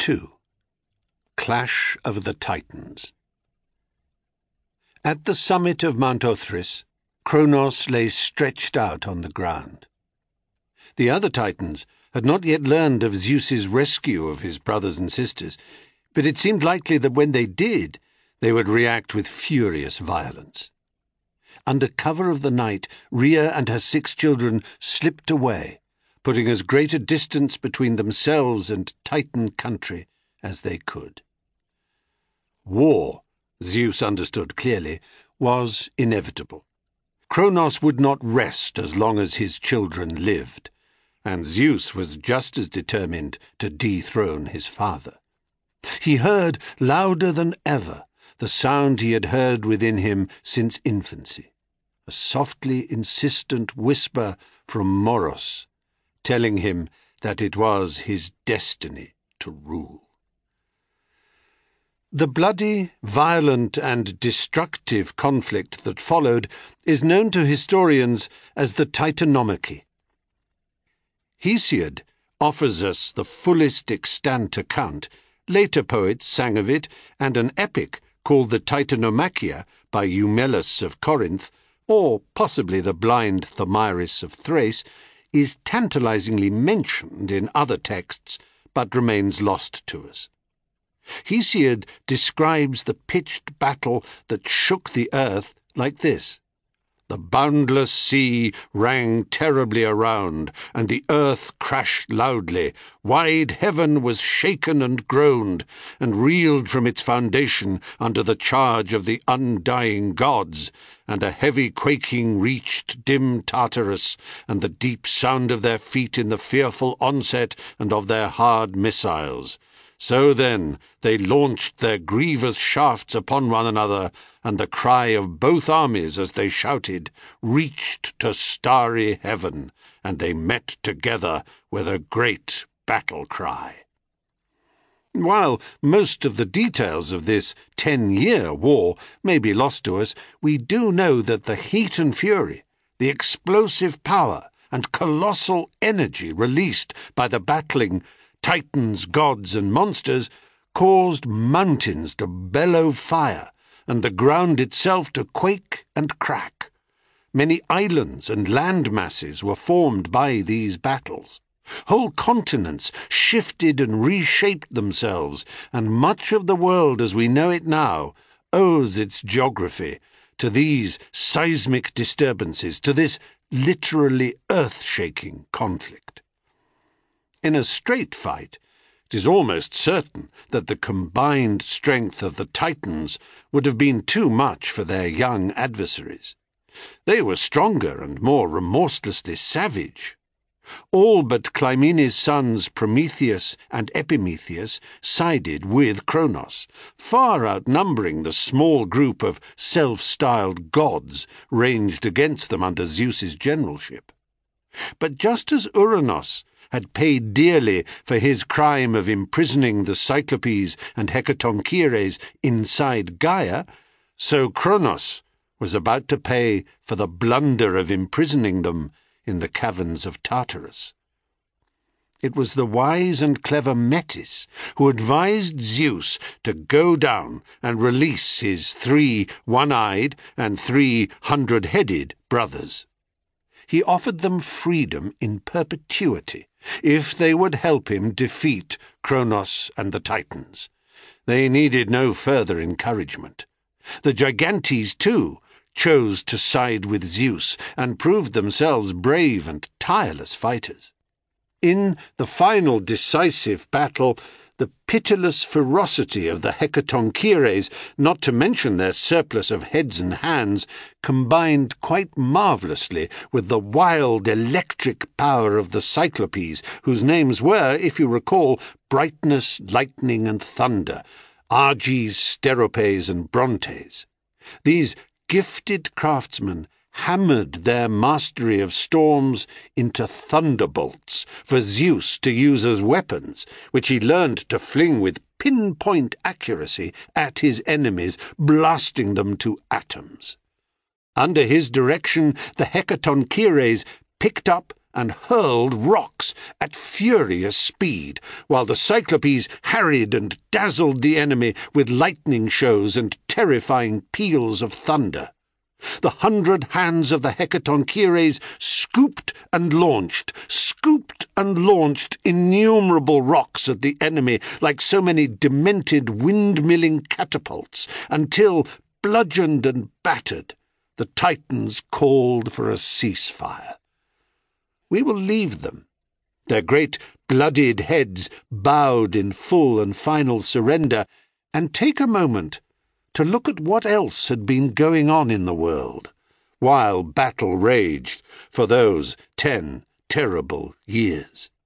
2. Clash of the Titans. At the summit of Mount Othrys, Kronos lay stretched out on the ground. The other Titans had not yet learned of Zeus's rescue of his brothers and sisters, but it seemed likely that when they did, they would react with furious violence. Under cover of the night, Rhea and her 6 children slipped away, putting as great a distance between themselves and Titan country as they could. War, Zeus understood clearly, was inevitable. Kronos would not rest as long as his children lived, and Zeus was just as determined to dethrone his father. He heard louder than ever the sound he had heard within him since infancy, a softly insistent whisper from Moros, telling him that it was his destiny to rule. The bloody, violent, and destructive conflict that followed is known to historians as the Titanomachy. Hesiod offers us the fullest extant account. Later poets sang of it, and an epic called the Titanomachia by Eumelus of Corinth, or possibly the blind Thamyris of Thrace, is tantalizingly mentioned in other texts, but remains lost to us. Hesiod describes the pitched battle that shook the earth like this: "The boundless sea rang terribly around, and the earth crashed loudly. Wide heaven was shaken and groaned, and reeled from its foundation under the charge of the undying gods, and a heavy quaking reached dim Tartarus, and the deep sound of their feet in the fearful onset and of their hard missiles. So then they launched their grievous shafts upon one another, and the cry of both armies as they shouted reached to starry heaven, and they met together with a great battle cry." While most of the details of this 10-year war may be lost to us, we do know that the heat and fury, the explosive power and colossal energy released by the battling Titans, gods, and monsters caused mountains to bellow fire and the ground itself to quake and crack. Many islands and land masses were formed by these battles. Whole continents shifted and reshaped themselves, and much of the world as we know it now owes its geography to these seismic disturbances, to this literally earth-shaking conflict. In a straight fight, it is almost certain that the combined strength of the Titans would have been too much for their young adversaries. They were stronger and more remorselessly savage. All but Clymene's sons Prometheus and Epimetheus sided with Kronos, far outnumbering the small group of self-styled gods ranged against them under Zeus's generalship. But just as Uranos had paid dearly for his crime of imprisoning the Cyclopes and Hecatoncheires inside Gaia, so Kronos was about to pay for the blunder of imprisoning them in the caverns of Tartarus. It was the wise and clever Metis who advised Zeus to go down and release his 3 one-eyed and 3 hundred-headed brothers. He offered them freedom in perpetuity if they would help him defeat Kronos and the Titans. They needed no further encouragement. The Gigantes, too, chose to side with Zeus and proved themselves brave and tireless fighters. In the final decisive battle, the pitiless ferocity of the Hecatoncheires, not to mention their surplus of heads and hands, combined quite marvellously with the wild electric power of the Cyclopes, whose names were, if you recall, Brightness, Lightning, and Thunder, Arges, Steropes, and Brontes. These gifted craftsmen hammered their mastery of storms into thunderbolts for Zeus to use as weapons, which he learned to fling with pinpoint accuracy at his enemies, blasting them to atoms. Under his direction, the Hecatoncheires picked up and hurled rocks at furious speed, while the Cyclopes harried and dazzled the enemy with lightning shows and terrifying peals of thunder. The 100 hands of the Hecatoncheires scooped and launched innumerable rocks at the enemy like so many demented windmilling catapults, until, bludgeoned and battered, the Titans called for a ceasefire. We will leave them, their great bloodied heads bowed in full and final surrender, and take a moment to look at what else had been going on in the world, while battle raged for those 10 terrible years.